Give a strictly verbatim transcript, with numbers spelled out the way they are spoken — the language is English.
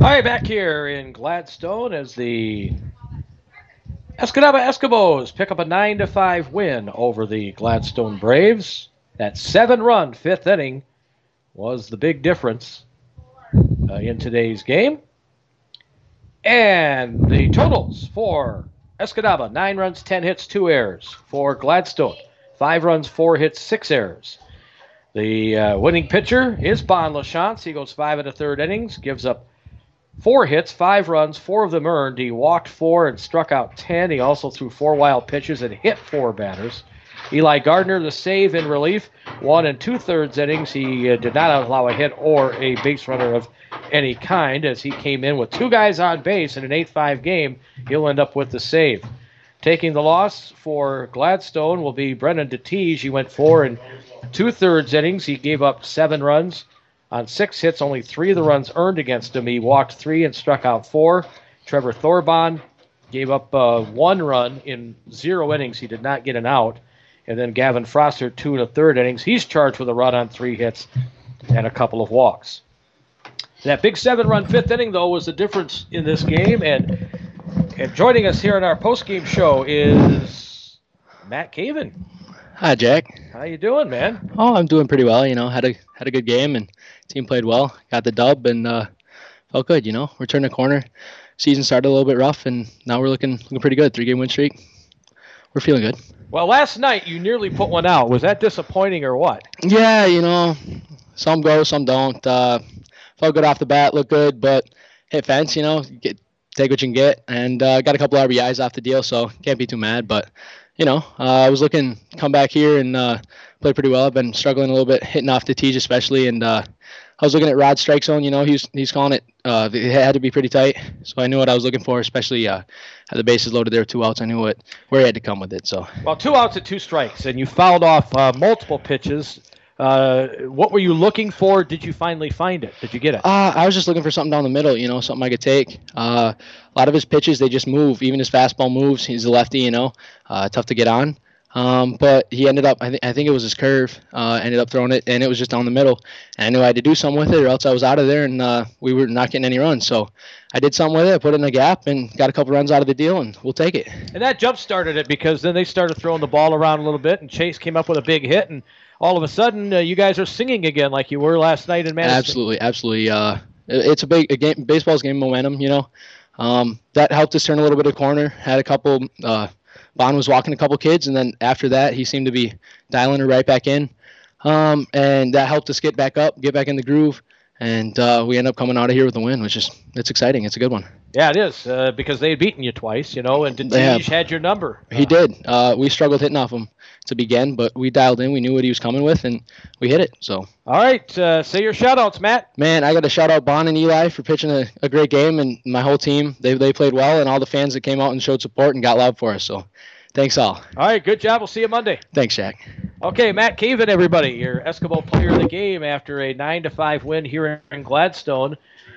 All right, back here in Gladstone as the Escanaba Eskimos pick up a nine to five win over the Gladstone Braves. That seven-run fifth inning was the big difference uh, in today's game. And the totals for Escanaba, nine runs, ten hits, two errors. For Gladstone, five runs, four hits, six errors. The uh, winning pitcher is Bon LaChance. He goes five and a third innings, gives up four hits, five runs, four of them earned. He walked four and struck out ten. He also threw four wild pitches and hit four batters. Eli Gardner, the save in relief, one and two-thirds innings. He uh, did not allow a hit or a base runner of any kind as he came in with two guys on base in an eight five game. He'll end up with the save. Taking the loss for Gladstone will be Brendan DeTige. He went four and two-thirds innings. He gave up seven runs on six hits. Only three of the runs earned against him. He walked three and struck out four. Trevor Thorbon gave up uh, one run in zero innings. He did not get an out. And then Gavin Froster, two and a third innings. He's charged with a run on three hits and a couple of walks. That big seven-run fifth inning, though, was the difference in this game. And, and joining us here on our post-game show is Matt Caven. Hi, Jack. How you doing, man? Oh, I'm doing pretty well. You know, had a had a good game, and team played well. Got the dub, and uh, felt good. You know, we're turning the corner. Season started a little bit rough, and now we're looking looking pretty good. Three-game win streak. We're feeling good. Well, last night you nearly put one out. Was that disappointing or what? Yeah, you know, some go, some don't. Uh, felt good off the bat, looked good, but hit fence. You know, get take what you can get, and uh, got a couple R B Is off the deal, so can't be too mad. But you know, uh, I was looking to come back here and uh, play pretty well. I've been struggling a little bit, hitting off the tees especially, and uh, I was looking at Rod's strike zone. You know, he's he's calling it. Uh, it had to be pretty tight, so I knew what I was looking for, especially uh, had the bases loaded there, two outs. I knew what where he had to come with it. So well, two outs and two strikes, and you fouled off uh, multiple pitches. Uh, what were you looking for? Did you finally find it? Did you get it? Uh, I was just looking for something down the middle, you know, something I could take. Uh, a lot of his pitches, they just move. Even his fastball moves. He's a lefty, you know, uh, tough to get on. Um, but he ended up, I, th- I think it was his curve, uh, ended up throwing it, and it was just down the middle. And I knew I had to do something with it, or else I was out of there, and uh, we were not getting any runs. So I did something with it, I put it in a gap, and got a couple runs out of the deal, and we'll take it. And that jump started it because then they started throwing the ball around a little bit, and Chase came up with a big hit, and all of a sudden uh, you guys are singing again like you were last night in Madison. Absolutely, absolutely. Uh, it, it's a big a game. Baseball's game momentum, you know. Um, that helped us turn a little bit of corner. Had a couple. Uh, Bon was walking a couple kids, and then after that, he seemed to be dialing her right back in. Um, and that helped us get back up, get back in the groove, and uh, we end up coming out of here with a win, which is it's exciting. It's a good one. Yeah, it is, uh, because they had beaten you twice, you know, and DeTige had your number. He uh, did. Uh, we struggled hitting off him to begin, but we dialed in. We knew what he was coming with, and we hit it. So. All right, uh, say your shout-outs, Matt. Man, I got to shout out Bon and Eli for pitching a, a great game, and my whole team. They they played well, and all the fans that came out and showed support and got loud for us. So. Thanks all. All right, good job. We'll see you Monday. Thanks, Jack. Okay, Matt Caven, everybody, your Eskimo player of the game after a nine to five win here in Gladstone.